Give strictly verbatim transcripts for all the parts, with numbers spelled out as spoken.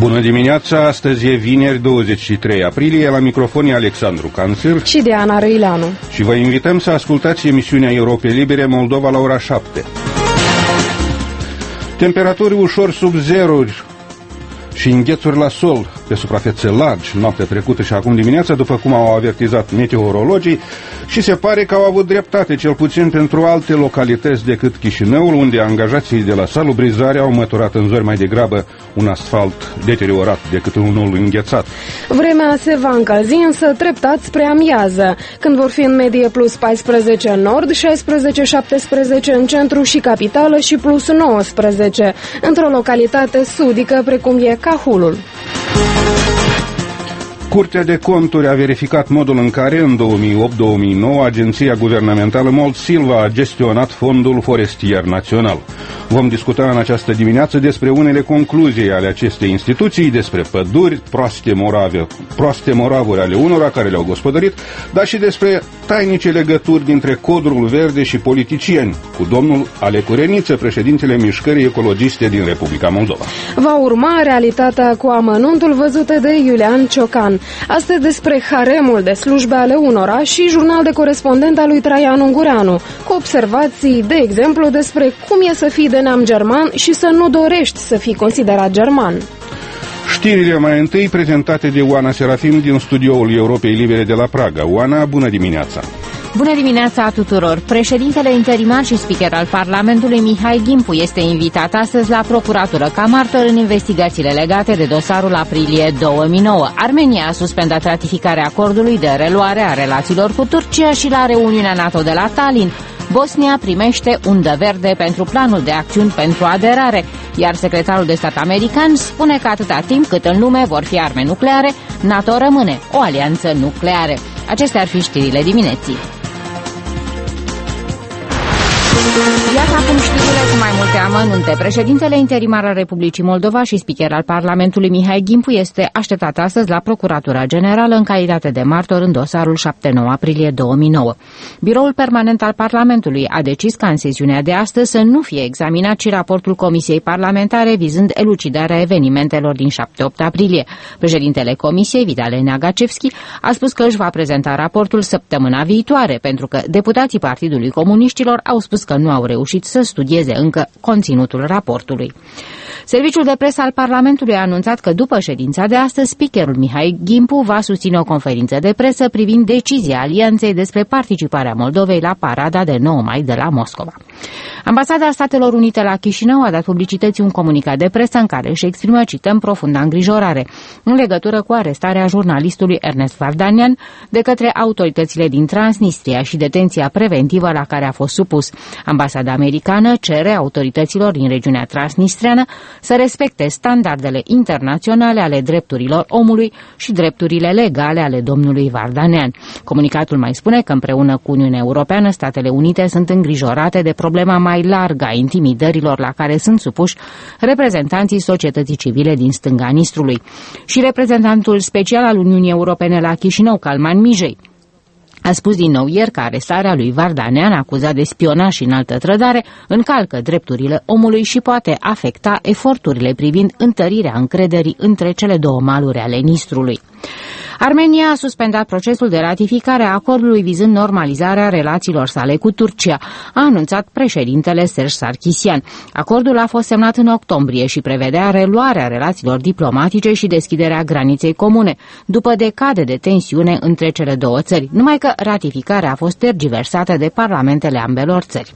Bună dimineața, astăzi e vineri douăzeci și trei aprilie, la microfon e Alexandru Canțir și Diana Răileanu. Și vă invităm să ascultați emisiunea Europei Libere Moldova la ora șapte. Temperaturi ușor sub zero și înghețuri la sol pe suprafețe largi noaptea trecută și acum dimineața, după cum au avertizat meteorologii, și se pare că au avut dreptate, cel puțin pentru alte localități decât Chișinăul, unde angajații de la salubrizare au măturat în zori mai degrabă un asfalt deteriorat decât unul înghețat. Vremea se va încălzi, însă treptat spre amiază, când vor fi în medie plus paisprezece în nord, șaisprezece șaptesprezece în centru și capitală și plus nouăsprezece într-o localitate sudică precum e Cahulul. Curtea de Conturi a verificat modul în care, în două mii opt două mii nouă, Agenția Guvernamentală Mold Silva a gestionat Fondul Forestier Național. Vom discuta în această dimineață despre unele concluzii ale acestei instituții, despre păduri, proaste, morave, proaste moravuri ale unora care le-au gospodărit, dar și despre tainice legături dintre Codrul Verde și politicieni, cu domnul Alecu Reniță, președintele Mișcării Ecologiste din Republica Moldova. Va urma realitatea cu amănuntul văzută de Iulian Ciocan. Astăzi despre haremul de slujbe ale unora și jurnal de corespondent al lui Traian Ungureanu, cu observații, de exemplu, despre cum e să fii de neam german și să nu dorești să fii considerat german. Știrile mai întâi prezentate de Oana Serafim din studioul Europei Libere de la Praga. Oana, bună dimineața! Bună dimineața tuturor! Președintele interimar și speaker al Parlamentului Mihai Gimpu este invitat astăzi la procuratură ca martor în investigațiile legate de dosarul aprilie două mii nouă. Armenia a suspendat ratificarea acordului de reluare a relațiilor cu Turcia și la reuniunea NATO de la Tallinn. Bosnia primește undă verde pentru planul de acțiuni pentru aderare, iar secretarul de stat american spune că atâta timp cât în lume vor fi arme nucleare, NATO rămâne o alianță nucleară. Acestea ar fi știrile dimineții. Iată acum știrile cu mai multe amănunte. Președintele interimar al Republicii Moldova și speaker al Parlamentului Mihai Gimpu este așteptat astăzi la Procuratura Generală în calitate de martor în dosarul șapte nouă aprilie două mii nouă. Biroul permanent al Parlamentului a decis ca în sesiunea de astăzi să nu fie examinat și raportul Comisiei Parlamentare vizând elucidarea evenimentelor din șapte opt aprilie. Președintele Comisiei, Vitale Neagacevski, a spus că își va prezenta raportul săptămâna viitoare, pentru că deputații Partidului Comuniștilor au spus că nu au reușit să studieze încă conținutul raportului. Serviciul de presă al Parlamentului a anunțat că după ședința de astăzi, speakerul Mihai Gimpu va susține o conferință de presă privind decizia Alianței despre participarea Moldovei la parada de nouă mai de la Moscova. Ambasada Statelor Unite la Chișinău a dat publicității un comunicat de presă în care își exprimă, cităm, profunda îngrijorare în legătură cu arestarea jurnalistului Ernest Vardanian de către autoritățile din Transnistria și detenția preventivă la care a fost supus. Ambasada americană cere autorităților din regiunea transnistreană să respecte standardele internaționale ale drepturilor omului și drepturile legale ale domnului Vardanian. Comunicatul mai spune că împreună cu Uniunea Europeană, Statele Unite sunt îngrijorate de problema mai largă a intimidărilor la care sunt supuși reprezentanții societății civile din stânga Nistrului. Și reprezentantul special al Uniunii Europene la Chișinău, Calman Mijei, a spus din nou ieri că arestarea lui Vardanian, acuzat de spionaj și înaltă trădare, încalcă drepturile omului și poate afecta eforturile privind întărirea încrederii între cele două maluri ale Nistrului. Armenia a suspendat procesul de ratificare a acordului vizând normalizarea relațiilor sale cu Turcia, a anunțat președintele Serge Sarkisian. Acordul a fost semnat în octombrie și prevedea reluarea relațiilor diplomatice și deschiderea graniței comune, după decade de tensiune între cele două țări, numai că ratificarea a fost tergiversată de parlamentele ambelor țări.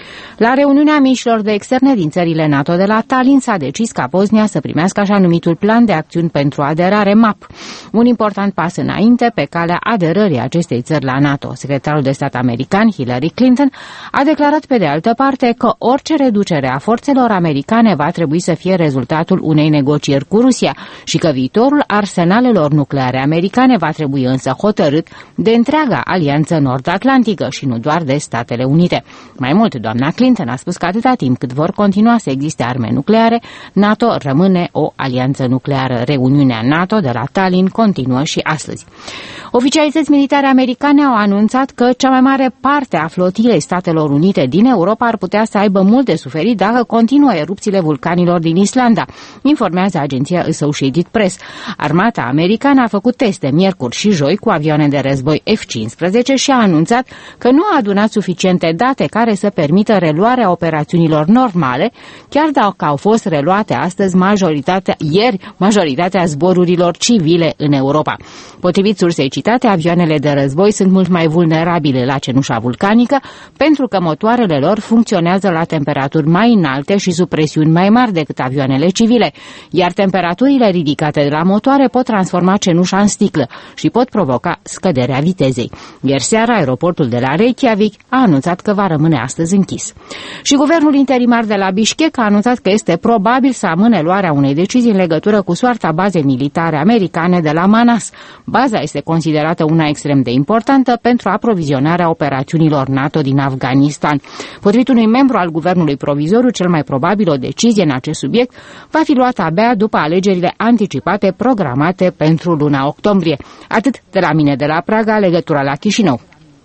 La reuniunea miniștrilor de externe din țările NATO de la Tallinn s-a decis ca Bosnia să primească așa numitul Plan de Acțiuni pentru Aderare M A P, un important pas înainte pe calea aderării acestei țări la NATO. Secretarul de stat american Hillary Clinton a declarat pe de altă parte că orice reducere a forțelor americane va trebui să fie rezultatul unei negocieri cu Rusia și că viitorul arsenalelor nucleare americane va trebui însă hotărât de întreaga alianță nord-atlantică și nu doar de Statele Unite. Mai mult, doamna Clinton Clinton a spus că atâta timp cât vor continua să existe arme nucleare, NATO rămâne o alianță nucleară. Reuniunea NATO de la Tallinn continuă și astăzi. Oficialități militare americane au anunțat că cea mai mare parte a flotilei Statelor Unite din Europa ar putea să aibă mult de suferit dacă continuă erupțiile vulcanilor din Islanda, informează agenția Associated Press. Armata americană a făcut teste miercuri și joi cu avioane de război F cincisprezece și a anunțat că nu a adunat suficiente date care să permită reluarea operațiunilor normale, chiar dacă au fost reluate astăzi majoritatea, ieri majoritatea zborurilor civile în Europa. Potrivit sursei citate, avioanele de război sunt mult mai vulnerabile la cenușa vulcanică pentru că motoarele lor funcționează la temperaturi mai înalte și sub presiuni mai mari decât avioanele civile, iar temperaturile ridicate de la motoare pot transforma cenușa în sticlă și pot provoca scăderea vitezei. Ieri seara, aeroportul de la Reykjavik a anunțat că va rămâne astăzi închis. Și guvernul interimar de la Bishkek a anunțat că este probabil să amâne luarea unei decizii în legătură cu soarta bazei militare americane de la Manas. Baza este considerată una extrem de importantă pentru aprovizionarea operațiunilor NATO din Afganistan. Potrivit unui membru al guvernului provizoriu, cel mai probabil o decizie în acest subiect va fi luată abia după alegerile anticipate programate pentru luna octombrie. Atât de la mine de la Praga, legătura la Chișinău.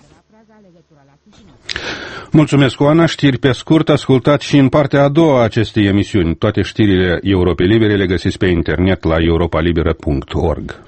Mulțumesc, Oana. Știri pe scurt, ascultați și în partea a doua a acestei emisiuni. Toate știrile Europei Libere le găsiți pe internet la europa liberă punct org.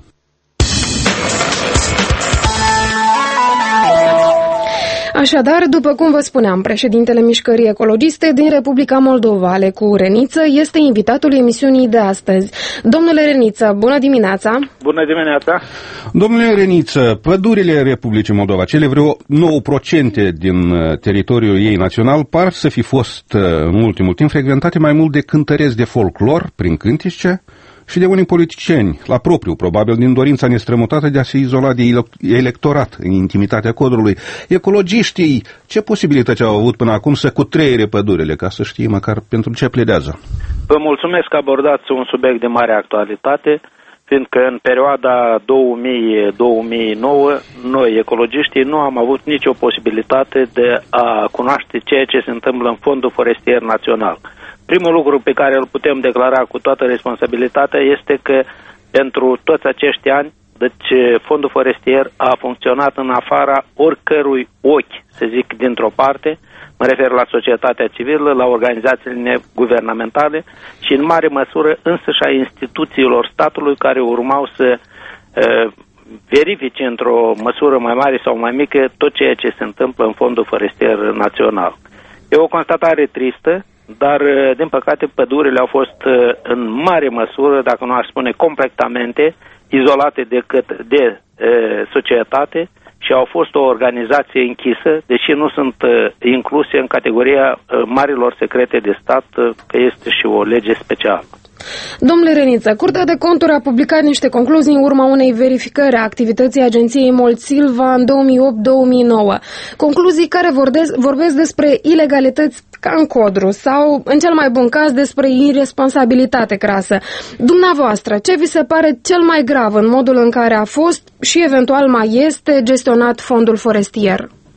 Așadar, după cum vă spuneam, președintele Mișcării Ecologiste din Republica Moldova, Alecu Reniță, este invitatul emisiunii de astăzi. Domnule Reniță, bună dimineața! Bună dimineața! Domnule Reniță, pădurile Republicii Moldova, cele vreo nouă la sută din teritoriul ei național, par să fi fost în ultimul timp frecventate mai mult de cântăreți de folclor prin cântice și de unii politicieni, la propriu, probabil din dorința nestrămutată de a se izola de electorat în intimitatea codrului. Ecologiștii, ce posibilități au avut până acum să cutreiere pădurile, ca să știe măcar pentru ce pledează? Vă mulțumesc că abordați un subiect de mare actualitate, fiindcă în perioada două mii - două mii nouă, noi, ecologiștii, nu am avut nicio posibilitate de a cunoaște ceea ce se întâmplă în Fondul Forestier Național. Primul lucru pe care îl putem declara cu toată responsabilitatea este că pentru toți acești ani, deci Fondul Forestier a funcționat în afara oricărui ochi, să zic, dintr-o parte, mă refer la societatea civilă, la organizațiile guvernamentale și în mare măsură însăși a instituțiilor statului care urmau să uh, verifice într-o măsură mai mare sau mai mică tot ceea ce se întâmplă în Fondul Forestier Național. E o constatare tristă, dar, din păcate, pădurile au fost în mare măsură, dacă nu aș spune completamente, izolate decât de e, societate și au fost o organizație închisă, deși nu sunt e, incluse în categoria e, marilor secrete de stat, că este și o lege specială. Domnule Reniță, Curtea de Conturi a publicat niște concluzii în urma unei verificări a activității agenției Mold-Silva în două mii opt - două mii nouă. Concluzii care vorbesc despre ilegalități ca în codru sau, în cel mai bun caz, despre irresponsabilitate crasă. Dumneavoastră, ce vi se pare cel mai grav în modul în care a fost și eventual mai este gestionat fondul forestier?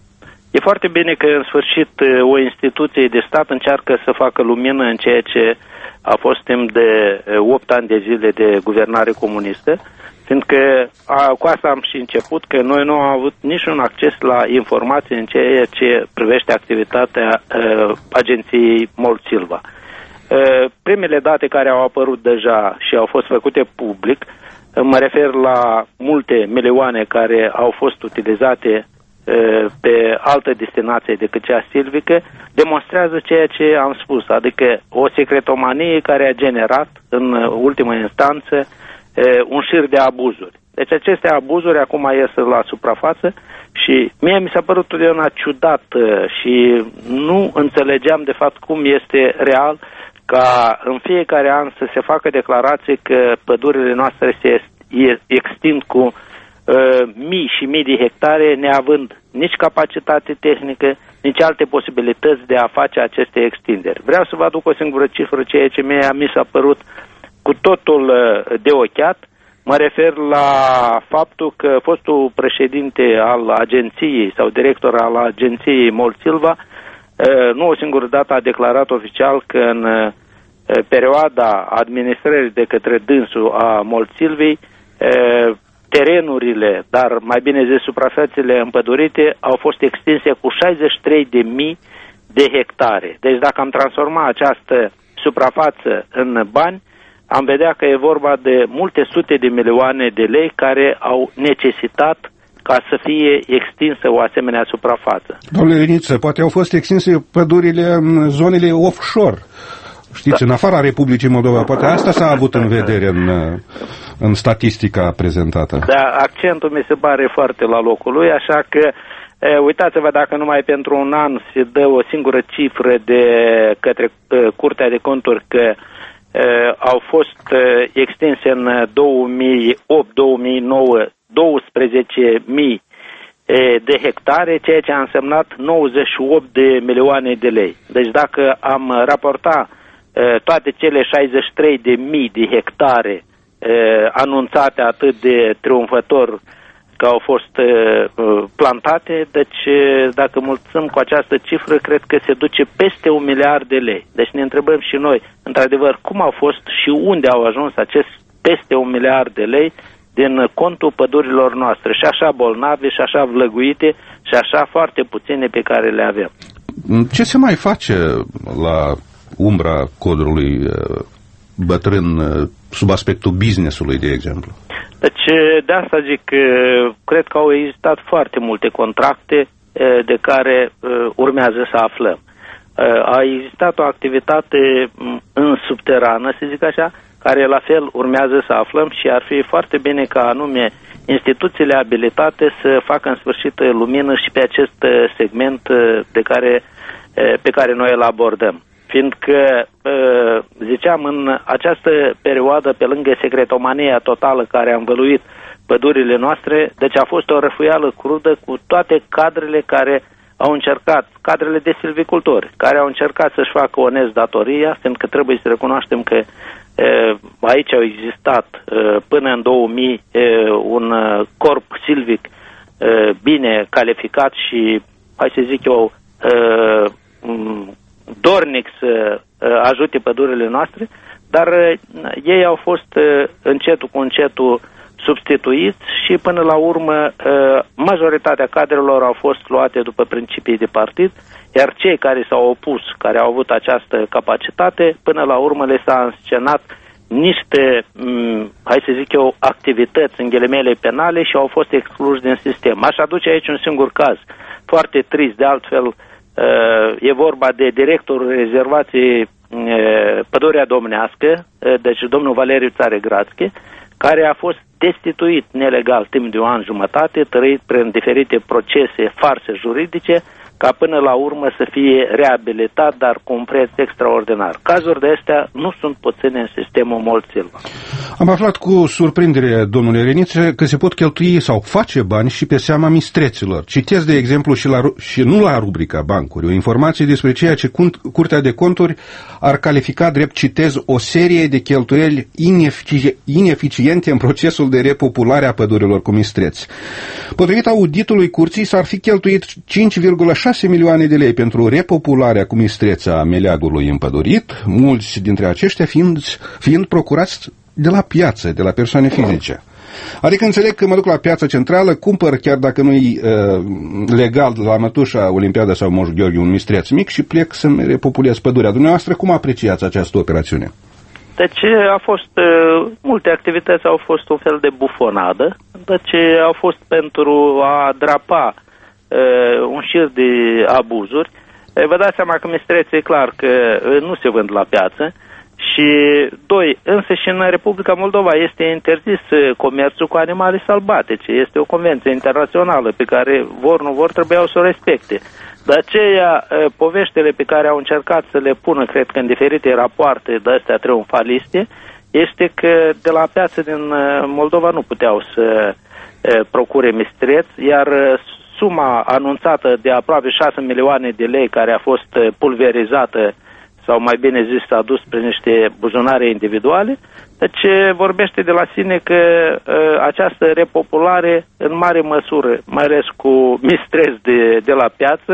E foarte bine că, în sfârșit, o instituție de stat încearcă să facă lumină în ceea ce a fost timp de opt ani de zile de guvernare comunistă, fiindcă a, cu asta am și început, că noi nu am avut niciun acces la informații în ceea ce privește activitatea uh, agenției Mold-Silva. Uh, primele date care au apărut deja și au fost făcute public, uh, mă refer la multe milioane care au fost utilizate pe altă destinație decât cea silvică, demonstrează ceea ce am spus, adică o secretomanie care a generat în ultima instanță un șir de abuzuri. Deci aceste abuzuri acum ies la suprafață și mie mi s-a părut totdeauna ciudat și nu înțelegeam de fapt cum este real ca în fiecare an să se facă declarație că pădurile noastre se extind cu Uh, mii și mii de hectare, neavând nici capacitate tehnică, nici alte posibilități de a face aceste extinderi. Vreau să vă aduc o singură cifră, ceea ce mie mi s-a părut cu totul uh, de ochiat. Mă refer la faptul că fostul președinte al agenției sau director al agenției Mold-Silva nu o singură dată a declarat oficial că în perioada administrării de către dânsul a Molsilvei, terenurile, dar mai bine zis suprafețele împădurite, au fost extinse cu șaizeci și trei de mii de hectare. Deci dacă am transformat această suprafață în bani, am vedea că e vorba de multe sute de milioane de lei care au necesitat ca să fie extinsă o asemenea suprafață. Domnule Reniță, poate au fost extinse pădurile în zonele offshore, știți, da, în afara Republicii Moldova. Poate asta s-a avut în vedere în, în statistica prezentată. Da, accentul mi se pare foarte la locul lui, așa că e, uitați-vă dacă numai pentru un an se dă o singură cifră de către e, Curtea de Conturi că e, au fost e, extinse în două mii opt două mii nouă douăsprezece mii de hectare, ceea ce a însemnat nouăzeci și opt de milioane de lei. Deci dacă am raporta toate cele șaizeci și trei de mii de hectare anunțate atât de triumfător că au fost plantate, deci dacă mulțim cu această cifră, cred că se duce peste un miliard de lei. Deci ne întrebăm și noi, într-adevăr, cum au fost și unde au ajuns acest peste un miliard de lei din contul pădurilor noastre, și așa bolnave, și așa vlăguite, și așa foarte puține pe care le avem. Ce se mai face la umbra codrului bătrân sub aspectul business-ului, de exemplu? Deci, de asta zic că cred că au existat foarte multe contracte de care urmează să aflăm. A existat o activitate în subterană, să zic așa, care la fel urmează să aflăm și ar fi foarte bine ca anume instituțiile abilitate să facă în sfârșit lumină și pe acest segment de care, pe care noi îl abordăm. Fiindcă, ziceam, în această perioadă, pe lângă secretomania totală care a învăluit pădurile noastre, deci a fost o răfuială crudă cu toate cadrele care au încercat, cadrele de silvicultori, care au încercat să-și facă onest datoria, fiindcă trebuie să recunoaștem că aici au existat până în două mii un corp silvic bine calificat și, hai să zic eu, dornic să ajute pădurile noastre, dar ei au fost încetul cu încetul substituiți și până la urmă majoritatea cadrelor au fost luate după principii de partid, iar cei care s-au opus, care au avut această capacitate, până la urmă le s-a înscenat niște, hai să zic eu, activități în ghilimele penale și au fost excluși din sistem. Aș aduce aici un singur caz, foarte trist, de altfel e vorba de directorul rezervației Pădurea Domnească, deci domnul Valeriu Țaregradski, care a fost destituit nelegal timp de un an jumătate, trăit prin diferite procese farse juridice, ca până la urmă să fie reabilitat, dar cu un preț extraordinar. Cazuri de astea nu sunt puține în sistemul Mold-Silva. Am aflat cu surprindere, domnule Reniță, că se pot cheltui sau face bani și pe seama mistreților. Citesc, de exemplu, și, la, și nu la rubrica bancuri, o informație despre ceea ce Curtea de Conturi ar califica drept, citez, o serie de cheltuieli inefici- ineficiente în procesul de repopulare a pădurilor cu mistreți. Potrivit auditului Curții, s-ar fi cheltuit cinci virgulă șase milioane de lei pentru repopularea cu mistrețe a meleagului împădurit, mulți dintre aceștia fiind, fiind procurați de la piață, de la persoane fizice. Adică înțeleg că mă duc la piața centrală, cumpăr, chiar dacă nu-i uh, legal, la Mătușa Olimpiada sau Moș Gheorghe, un mistreț mic și plec să-mi repopulez pădurea. Dumneavoastră, cum apreciați această operațiune? Deci a fost, uh, multe activități au fost un fel de bufonadă, deci au fost pentru a drapa uh, un șir de abuzuri. Vă dați seama că mistrețe, e clar că nu se vând la piață. Și, doi, însă și în Republica Moldova este interzis comerțul cu animale sălbatice. Este o convenție internațională pe care, vor nu vor, trebuiau să o respecte. De aceea, poveștile pe care au încercat să le pună, cred că în diferite rapoarte de astea triumfaliste, este că de la piață din Moldova nu puteau să procure mistreți, iar suma anunțată de aproape șase milioane de lei care a fost pulverizată, sau mai bine zis, s-a dus prin niște buzunare individuale, deci vorbește de la sine că uh, această repopulare, în mare măsură, mai ales cu mistreți de, de la piață,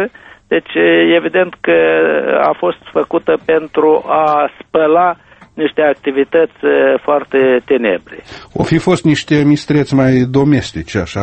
Deci evident că a fost făcută pentru a spăla niște activități foarte tenebre. O fi fost niște mistreți mai domestici, așa.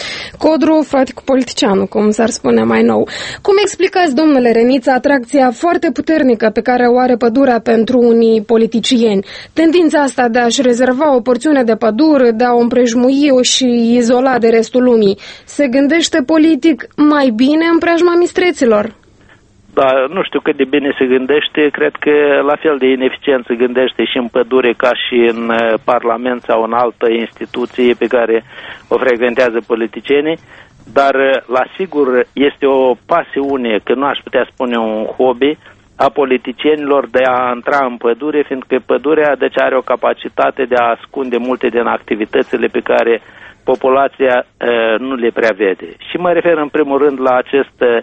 Codru, frate cu politicianul, cum s-ar spune mai nou. Cum explicați, domnule Reniță, atracția foarte puternică pe care o are pădurea pentru unii politicieni? Tendința asta de a-și rezerva o porțiune de pădure, de a o împrejmui și izola de restul lumii, se gândește politic mai bine în preajma mistreților? Da, nu știu cât de bine se gândește, cred că la fel de ineficient se gândește și în pădure ca și în Parlament sau în altă instituție pe care o frecventează politicienii, dar la sigur este o pasiune, că nu aș putea spune un hobby, a politicienilor de a intra în pădure, fiindcă pădurea deci are o capacitate de a ascunde multe din activitățile pe care populația uh, nu le prea vede. Și mă refer în primul rând la acest uh,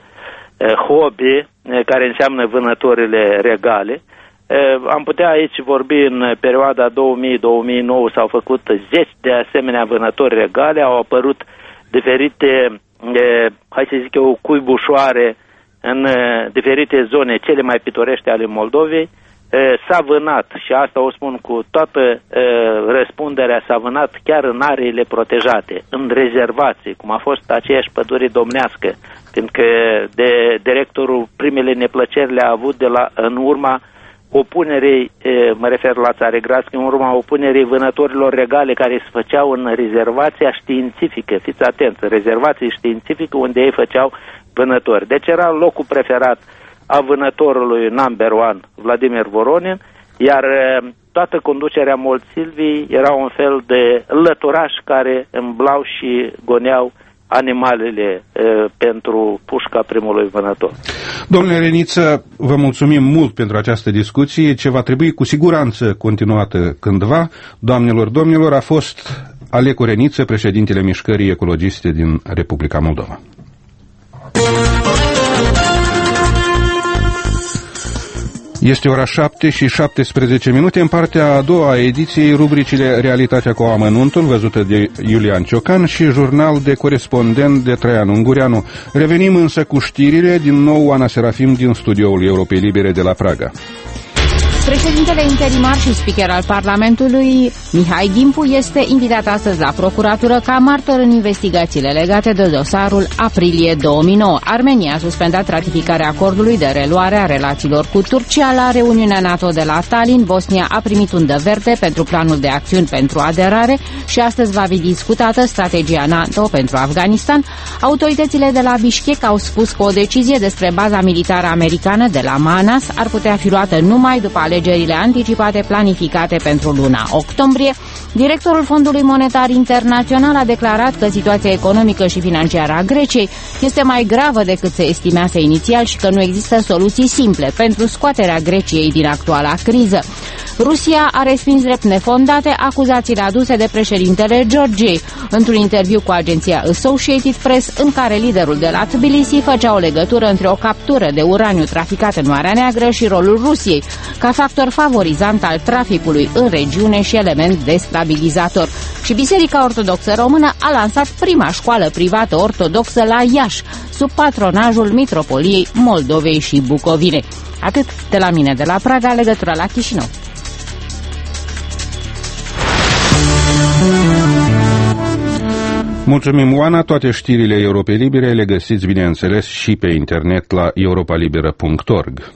hobby care înseamnă vânătorile regale. Am putea aici vorbi în perioada două mii - două mii nouă s-au făcut zeci de asemenea vânători regale, au apărut diferite, hai să zic eu, cuibușoare în diferite zone cele mai pitorești ale Moldovei. S-a vânat, și asta o spun cu toată răspunderea, s-a vânat chiar în areile protejate, în rezervații, cum a fost aceeași pădure domnească, fiindcă de directorul primele neplăceri le-a avut de la, în urma opunerei, mă refer la Țaregradski, în urma opunerei vânătorilor regale care se făceau în rezervația științifică, fiți atenți, rezervație științifică unde ei făceau vânători. Deci era locul preferat a vânătorului number one, Vladimir Voronin, iar toată conducerea Mult Silvii era un fel de lăturași care îmblau și goneau animalele e, pentru pușca primului vânător. Domnule Reniță, vă mulțumim mult pentru această discuție, ce va trebui cu siguranță continuată cândva. Doamnelor, domnilor, a fost Alecu Reniță, președintele Mișcării Ecologiste din Republica Moldova. Este ora șapte și șaptesprezece minute. În partea a doua a ediției, rubricile Realitatea cu amănuntul, văzută de Iulian Ciocan, și Jurnal de corespondent de Traian Ungureanu. Revenim însă cu știrile, din nou Ana Serafim din studioul Europei Libere de la Praga. Președintele interimar și speaker al Parlamentului, Mihai Gimpu, este invitat astăzi la procuratură ca martor în investigațiile legate de dosarul aprilie două mii nouă. Armenia a suspendat ratificarea acordului de reluare a relațiilor cu Turcia la reuniunea NATO de la Tallinn. Bosnia a primit undă verde pentru planul de acțiuni pentru aderare și astăzi va fi discutată strategia NATO pentru Afganistan. Autoritățile de la Bishkek au spus că o decizie despre baza militară americană de la Manas ar putea fi luată numai după alegerile anticipate planificate pentru luna octombrie. Directorul Fondului Monetar Internațional a declarat că situația economică și financiară a Greciei este mai gravă decât se estimase inițial și că nu există soluții simple pentru scoaterea Greciei din actuala criză. Rusia a respins drept nefondate acuzațiile aduse de președintele Georgiei într-un interviu cu agenția Associated Press, în care liderul de la Tbilisi făcea o legătură între o captură de uraniu traficat în Marea Neagră și rolul Rusiei ca factor favorizant al traficului în regiune și element destabilizator. Și Biserica Ortodoxă Română a lansat prima școală privată ortodoxă la Iași, sub patronajul Mitropoliei Moldovei și Bucovinei. Atât de la mine de la Praga, legătura la Chișinău. Mulțumim, Oana. Toate știrile Europei Libere le găsiți, bineînțeles, și pe internet la europa liberă punct org.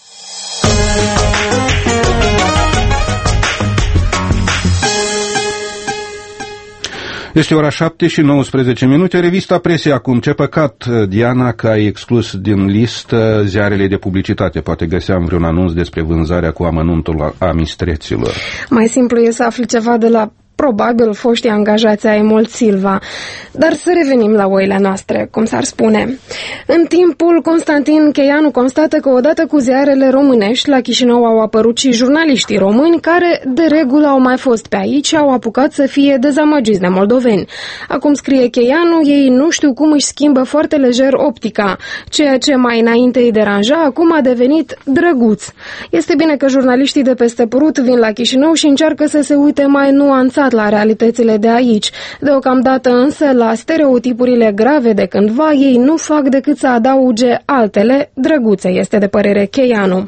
Este ora șapte și nouăsprezece minute. Revista Presei acum. Ce păcat, Diana, că ai exclus din listă ziarele de publicitate. Poate găseam vreun anunț despre vânzarea cu amănuntul a mistreților. Mai simplu e să afli ceva de la probabil foștii angajați ai Mult Silva. Dar să revenim la oile noastre, cum s-ar spune. În timpul, Constantin Cheianu constată că odată cu ziarele românești, la Chișinău au apărut și jurnaliștii români care, de regulă, au mai fost pe aici și au apucat să fie dezamăgiți de moldoveni. Acum, scrie Cheianu, ei nu știu cum își schimbă foarte lejer optica. Ceea ce mai înainte îi deranja, acum a devenit drăguț. Este bine că jurnaliștii de peste Prut vin la Chișinău și încearcă să se uite mai nuanțat adaptat la realitățile de aici. Deocamdată însă, la stereotipurile grave de cândva, ei nu fac decât să adauge altele. Drăguțe este de părere Cheianu.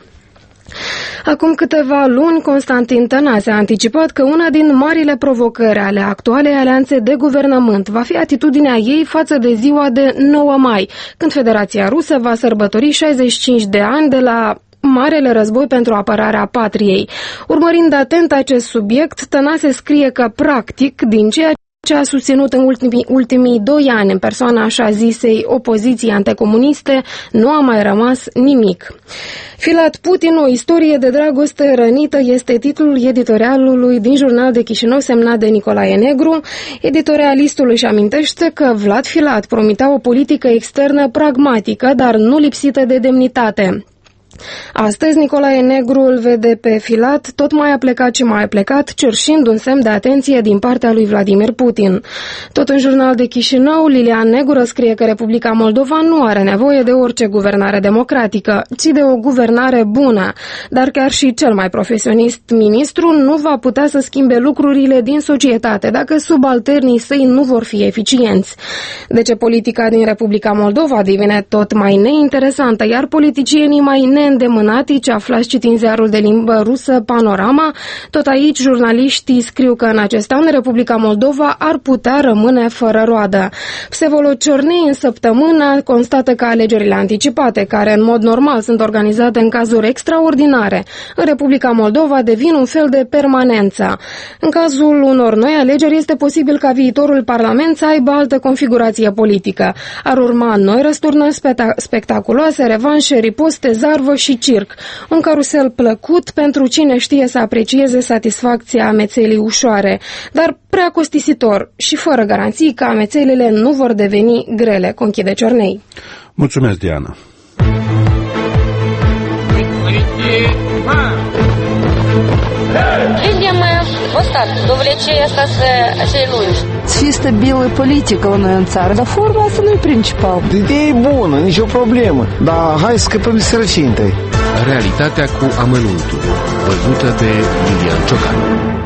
Acum câteva luni, Constantin Tănase a anticipat că una din marile provocări ale actualei alianțe de guvernământ va fi atitudinea ei față de ziua de nouă mai, când Federația Rusă va sărbători șaizeci și cinci de ani de la Marele Război pentru apărarea patriei. Urmărind atent acest subiect, Tănase scrie că, practic, din ceea ce a susținut în ultimii, ultimii doi ani în persoana așa zisei opoziții anticomuniste, nu a mai rămas nimic. Filat Putin, o istorie de dragoste rănită, este titlul editorialului din Jurnal de Chișinău, semnat de Nicolae Negru. Editorialistul își amintește că Vlad Filat promitea o politică externă pragmatică, dar nu lipsită de demnitate. Astăzi, Nicolae Negru îl vede pe Filat tot mai aplecat și mai aplecat, cerșind un semn de atenție din partea lui Vladimir Putin. Tot în Jurnal de Chișinău, Lilian Negru scrie că Republica Moldova nu are nevoie de orice guvernare democratică, ci de o guvernare bună. Dar chiar și cel mai profesionist ministru nu va putea să schimbe lucrurile din societate dacă subalternii săi nu vor fi eficienți. De ce politica din Republica Moldova devine tot mai neinteresantă, iar politicienii mai neîndemânatici, aflați citind ziarul de limbă rusă Panorama, tot aici jurnaliștii scriu că în acest an Republica Moldova ar putea rămâne fără roadă. Psevolod Ciornei în săptămână constată că alegerile anticipate, care în mod normal sunt organizate în cazuri extraordinare, în Republica Moldova devin un fel de permanență. În cazul unor noi alegeri este posibil ca viitorul Parlament să aibă altă configurație politică. Ar urma noi răsturnări spectaculoase, revanșe, riposte, zarvă și circ. Un carusel plăcut pentru cine știe să aprecieze satisfacția amețelii ușoare, dar prea costisitor și fără garanții că amețelele nu vor deveni grele, conchide Ciornei. Mulțumesc, Diana. Видим мы вот так, до влечения acei lungi. Чисто белая политика у noi în țară, dar forma asta nu e principal. Ideea e bună, nicio problemă, dar hai să scăpăm de sărăcie întâi. Realitatea cu amănuntul, văzută de Lilian Ciocan.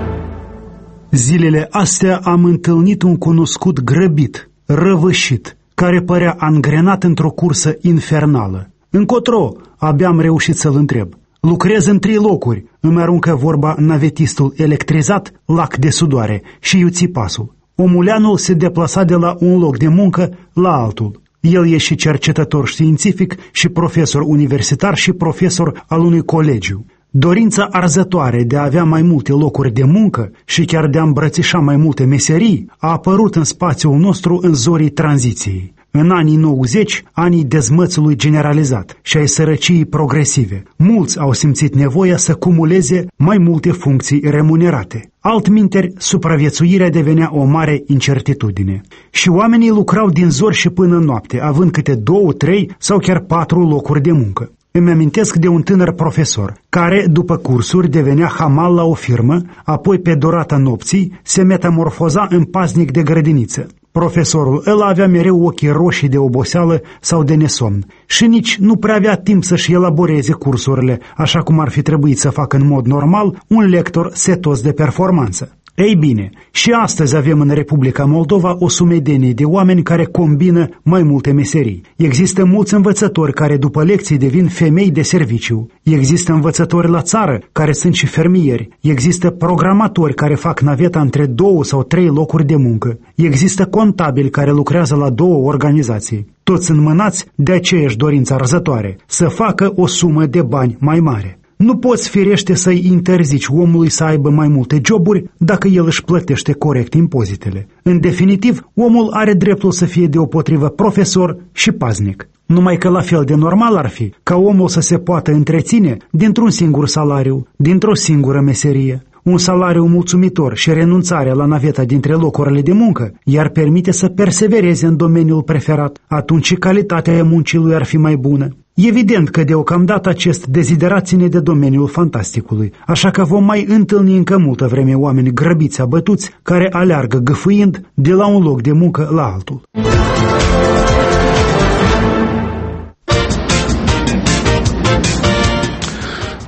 Zilele astea am întâlnit un cunoscut grăbit, răvășit, care părea angrenat într-o cursă infernală. Încotro, abia am reușit să-l întreb. Lucrez în trei locuri, îmi aruncă vorba navetistul electrizat, lac de sudoare, și iuți pasul. Omuleanul se deplasa de la un loc de muncă la altul. El e și cercetător științific și profesor universitar și profesor al unui colegiu. Dorința arzătoare de a avea mai multe locuri de muncă și chiar de a îmbrățișa mai multe meserii a apărut în spațiul nostru în zorii tranziției. În anii nouăzeci, anii dezmățului generalizat și ai sărăciei progresive, mulți au simțit nevoia să cumuleze mai multe funcții remunerate. Altminteri, supraviețuirea devenea o mare incertitudine. Și oamenii lucrau din zor și până noapte, având câte două, trei sau chiar patru locuri de muncă. Îmi amintesc de un tânăr profesor, care, după cursuri, devenea hamal la o firmă, apoi pe durata nopții se metamorfoza în paznic de grădiniță. Profesorul ăla avea mereu ochii roșii de oboseală sau de nesomn și nici nu prea avea timp să-și elaboreze cursurile, așa cum ar fi trebuit să facă în mod normal un lector setos de performanță. Ei bine, și astăzi avem în Republica Moldova o sumedenie de oameni care combină mai multe meserii. Există mulți învățători care după lecții devin femei de serviciu. Există învățători la țară care sunt și fermieri. Există programatori care fac naveta între două sau trei locuri de muncă. Există contabili care lucrează la două organizații. Toți înmânați de aceeași dorință arzătoare, să facă o sumă de bani mai mare. Nu poți firește să-i interzici omului să aibă mai multe joburi dacă el își plătește corect impozitele. În definitiv, omul are dreptul să fie deopotrivă profesor și paznic. Numai că la fel de normal ar fi ca omul să se poată întreține dintr-un singur salariu, dintr-o singură meserie. Un salariu mulțumitor și renunțarea la naveta dintre locurile de muncă i-ar permite să persevereze în domeniul preferat, atunci calitatea muncii lui ar fi mai bună. Evident că deocamdată acest deziderat ține de domeniul fantasticului, așa că vom mai întâlni încă multă vreme oameni grăbiți abătuți care aleargă gâfâind de la un loc de muncă la altul.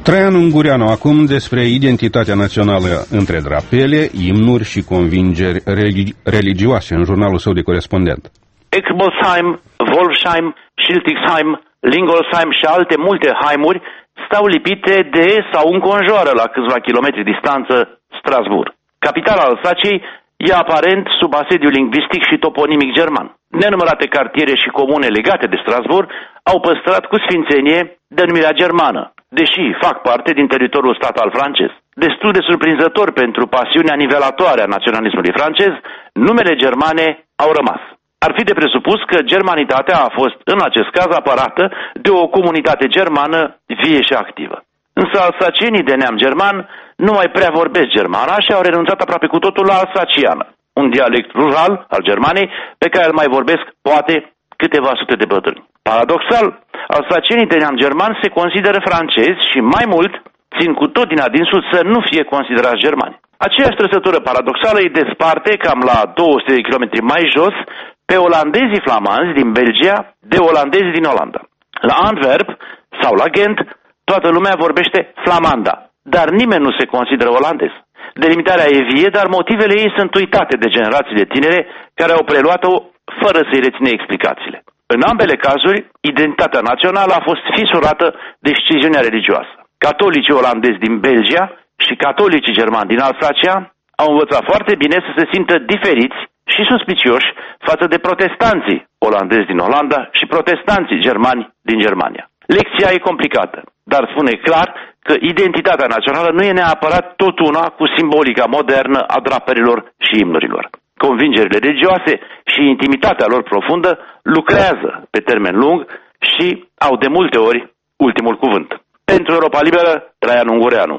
Traian Ungureanu acum despre identitatea națională între drapele, imnuri și convingeri religi- religioase în jurnalul său de corespondent. Exbolsheim, Wolfsheim, Schiltigsheim, Lingolsheim și alte multe haimuri stau lipite de sau înconjoară la câțiva kilometri distanță Strasbourg. Capitala Alsaciei e aparent sub asediu lingvistic și toponimic german. Nenumărate cartiere și comune legate de Strasbourg au păstrat cu sfințenie denumirea germană, deși fac parte din teritoriul statal francez. Destul de surprinzător pentru pasiunea nivelatoare a naționalismului francez, numele germane au rămas. Ar fi de presupus că germanitatea a fost în acest caz apărată de o comunitate germană vie și activă. Însă alsacienii de neam german nu mai prea vorbesc germana și au renunțat aproape cu totul la alsaciană, un dialect rural al Germanei pe care îl mai vorbesc poate câteva sute de bătrâni. Paradoxal, alsacienii de neam german se consideră francezi și mai mult țin cu tot din adinsul să nu fie considerați germani. Aceeași trăsătură paradoxală îi desparte cam la două sute de kilometri mai jos pe olandezii flamanzi din Belgia de olandezii din Olanda. La Antwerp sau la Ghent toată lumea vorbește flamanda, dar nimeni nu se consideră olandez. Delimitarea e vie, dar motivele ei sunt uitate de generațiile tinere care au preluat-o fără să-i reține explicațiile. În ambele cazuri, identitatea națională a fost fisurată de sciziunea religioasă. Catolicii olandezi din Belgia și catolicii germani din Alsacia au învățat foarte bine să se simtă diferiți și suspicioși față de protestanții olandezi din Olanda și protestanții germani din Germania. Lecția e complicată, dar spune clar că identitatea națională nu e neapărat tot una cu simbolica modernă a draperilor și imnurilor. Convingerile religioase și intimitatea lor profundă lucrează pe termen lung și au de multe ori ultimul cuvânt. Pentru Europa Liberă, Traian Ungureanu.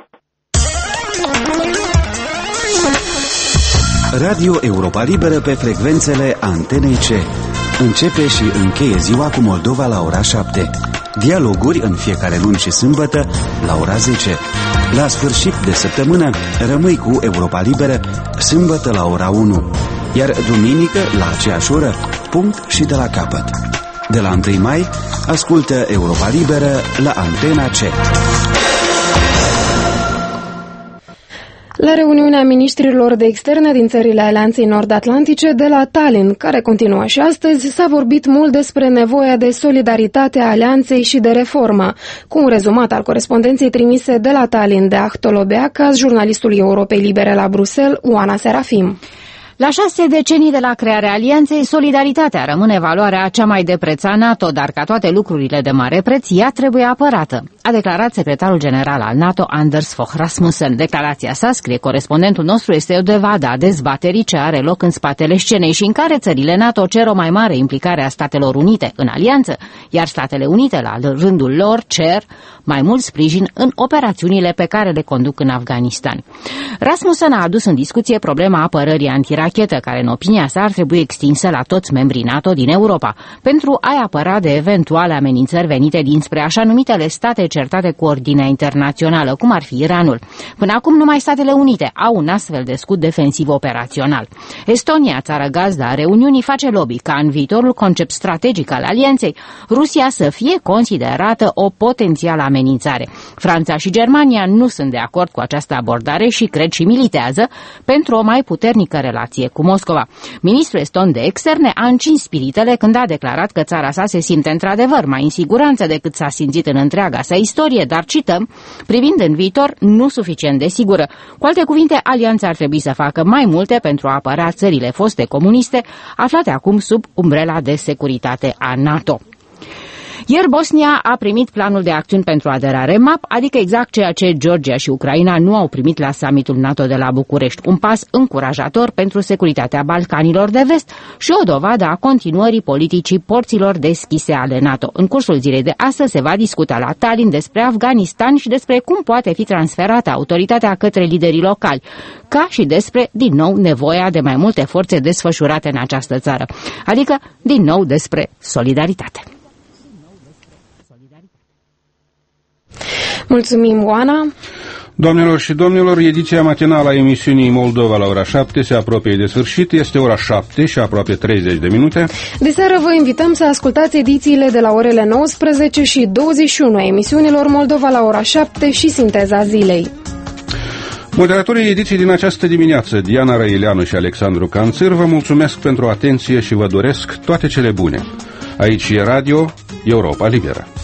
Radio Europa Liberă pe frecvențele Antenei C. Începe și încheie ziua cu Moldova la ora șapte. Dialoguri în fiecare luni și sâmbătă la ora zece. La sfârșit de săptămână rămâi cu Europa Liberă sâmbătă la ora unu. Iar duminică la aceeași oră, punct și de la capăt. De la întâi mai, ascultă Europa Liberă la Antena C. La reuniunea ministrilor de externe din țările Alianței Nord-Atlantice de la Tallinn, care continuă și astăzi, s-a vorbit mult despre nevoia de solidaritate a Alianței și de reformă, cu un rezumat al corespondenței trimise de la Tallinn de Ahtolo Beacaz, jurnalistului Europei Libere la Bruxelles, Oana Serafim. La șase decenii de la crearea alianței, solidaritatea rămâne valoarea cea mai de preț a NATO, dar ca toate lucrurile de mare preț, ea trebuie apărată, a declarat secretarul general al NATO, Anders Fogh Rasmussen. Declarația sa, scrie corespondentul nostru, este o dovadă a dezbaterii ce are loc în spatele scenei și în care țările NATO cer o mai mare implicare a Statelor Unite în alianță, iar Statele Unite, la rândul lor, cer mai mult sprijin în operațiunile pe care le conduc în Afganistan. Rasmussen a adus în discuție problema apărării antirachetă, care în opinia sa ar trebui extinsă la toți membrii NATO din Europa, pentru a-i apăra de eventuale amenințări venite dinspre așa numitele state certate cu ordinea internațională, cum ar fi Iranul. Până acum numai Statele Unite au un astfel de scut defensiv operațional. Estonia, țară gazdă a reuniunii, face lobby ca în viitorul concept strategic al alianței, Rusia să fie considerată o potențială amenințare. Franța și Germania nu sunt de acord cu această abordare și cred și militează pentru o mai puternică relație cu Moscova. Ministrul eston de externe a încins spiritele când a declarat că țara sa se simte într-adevăr mai în siguranță decât s-a simțit în întreaga sa istorie, dar cităm, privind în viitor, nu suficient de sigură. Cu alte cuvinte, alianța ar trebui să facă mai multe pentru a apăra țările foste comuniste, aflate acum sub umbrela de securitate a NATO. Ieri Bosnia a primit planul de acțiuni pentru aderare M A P, adică exact ceea ce Georgia și Ucraina nu au primit la summitul NATO de la București. Un pas încurajator pentru securitatea Balcanilor de Vest și o dovadă a continuării politicii porților deschise ale NATO. În cursul zilei de astăzi se va discuta la Tallinn despre Afganistan și despre cum poate fi transferată autoritatea către liderii locali, ca și despre, din nou, nevoia de mai multe forțe desfășurate în această țară, adică, din nou, despre solidaritate. Mulțumim, Oana. Doamnelor și domnilor, ediția matinală a emisiunii Moldova la ora șapte se apropie de sfârșit. Este ora șapte și aproape treizeci de minute. De seară vă invităm să ascultați edițiile de la orele nouăsprezece și douăzeci și unu a emisiunilor Moldova la ora șapte și Sinteza zilei. Moderatorii ediției din această dimineață, Diana Răileanu și Alexandru Canțir, vă mulțumesc pentru atenție și vă doresc toate cele bune. Aici e Radio Europa Liberă.